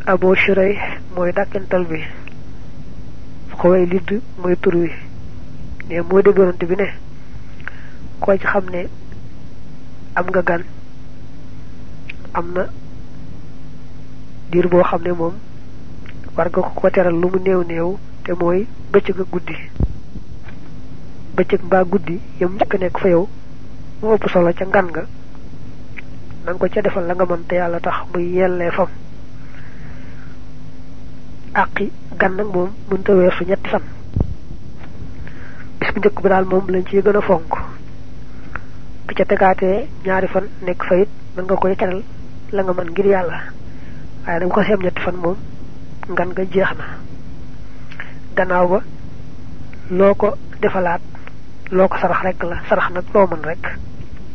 Abu Shurayh mooy dàkkental bi Xuwaylid mooy tur wi ne moo dégg yonante bi ne koo ci xam ne am nga gan am na diir boo xam ne moom war nga ko teral lu mu néew néew te mooy bëccëg ak guddi bëccëg mbaa guddi yam njëkk nekk fa yow mu ëpp solo ca ngan nga nang ko ca defal la nga mën te yàlla tax muy yellee fam àqi gan nag moom mënta weesu ñetti fan bis bu njëkk bi daal moom lañ ci gën a fonk bi ca tegaatee ñaari fan nekk fa it mën nga koy teral la nga mën ngir yàlla waaye nag ko seem ñetti fan moom ngan nga jeex na gannaaw ba loo ko defalaat loo ko sarax rek la sarax nag loo mën rek